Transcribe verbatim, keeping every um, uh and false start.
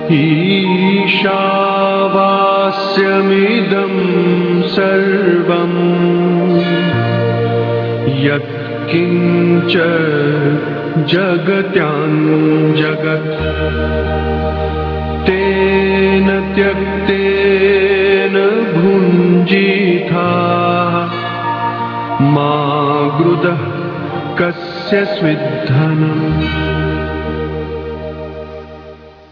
ईशावास्यमिदं सर्वं यत्किञ्च जगत्याञ्जगत् तेन त्यक्तेन भुञ्जीथाः मा गृधः कस्य स्विद्धनम्।